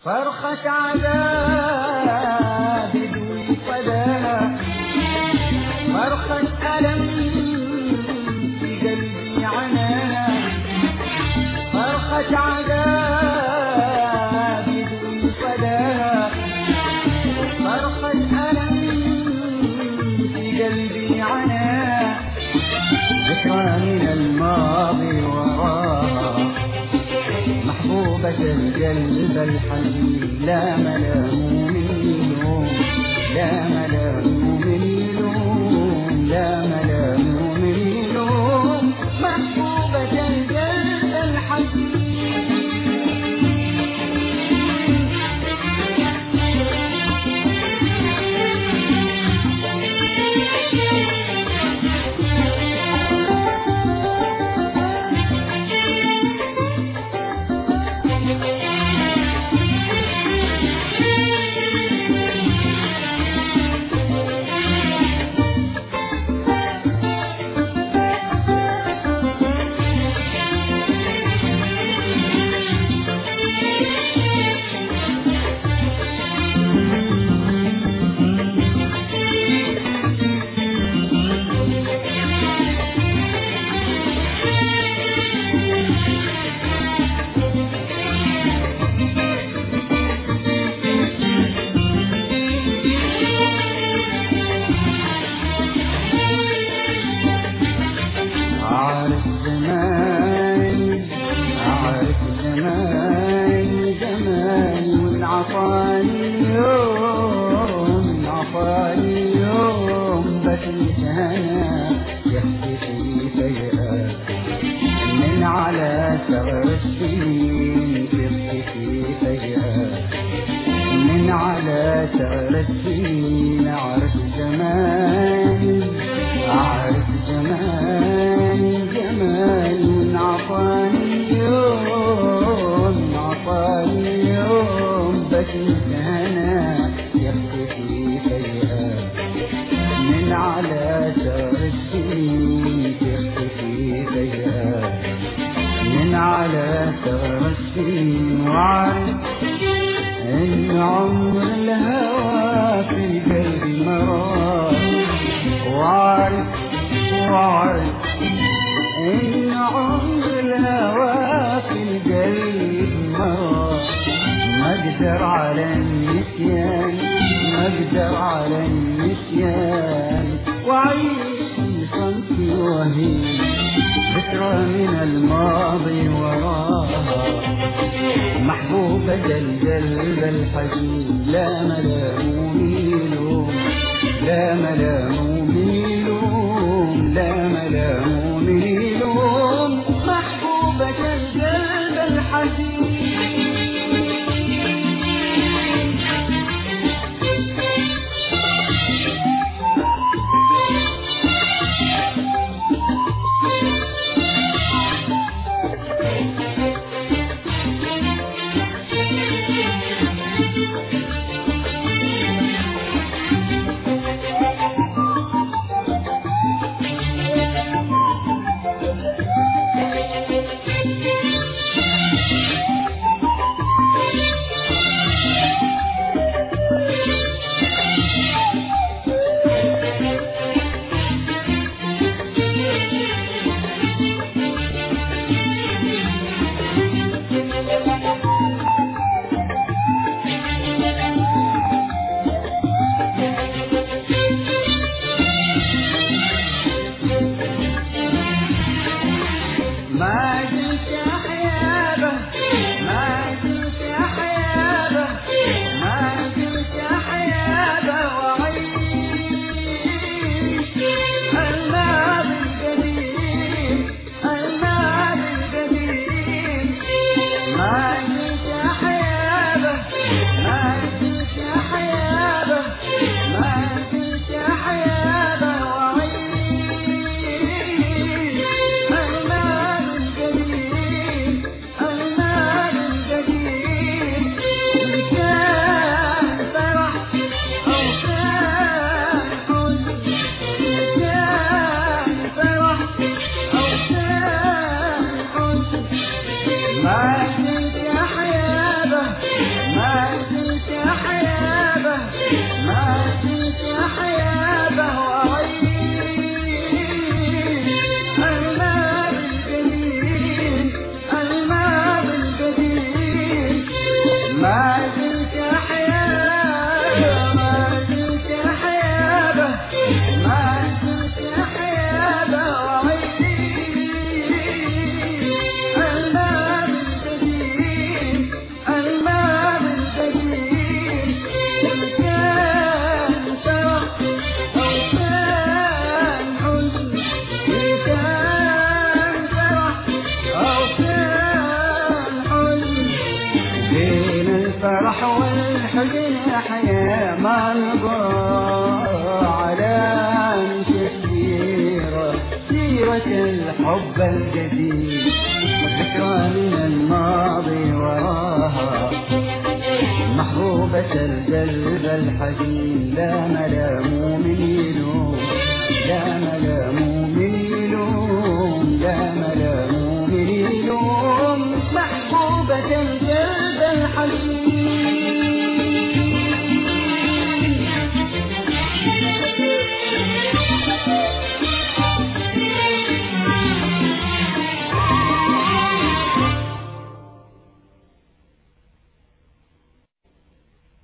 فرخة عذاب بدون صداها، فرخة ألم في قلبي عناها، فرخة عذاب بدون صداها، فرخة ألم في قلبي عناها، ذكرى من الماضي وراها، محبوبة القلب الحزين، لا ملام من يلوم، لا ملام من يلوم، لا ملام من يلوم، محبوبة القلب الحزين. عارف زماني زماني وانعطاني يوم، انعطاني يوم بكيت هنا يختفي فجأة من على ثغر السنين، يختفي فجأة من على ثغر السنين. أعرف زماني، أعرف زماني زماني انعطاني يوم، انعطاني يوم بكيت هنا يختفي فجأة من على ثغر السنين، يختفي فجأة من على ثغر السنين. وعارف إن عمر الهوى في قلبي مرار، وعارف إن عمر الهوى في القلب مرار، ما أقدر على النسيان، ما أقدر على النسيان، وأعيش في صمتي وهي ذكرى من الماضي وراها، محبوبة القلب الحزين، لا ملام من يلوم، لا ملام من يلوم، لا ملام من يلوم، محبوبة القلب الحزين. ما زلت أحيابه، ما زلت أحيابه، ما زلت أحيابه، وأعيش الماضي القديم، الماضي القديم. ما زلت أحيابه، ما زلت أحيابه، ما زلت أحيابه، ما زلت أحيابه، ما والجديد، ذكرى من الماضي وراها محبوبة القلب الحزين. لا ملام من يلوم، لا ملام من يلوم، لا ملام من يلوم، محبوبة القلب الحزين.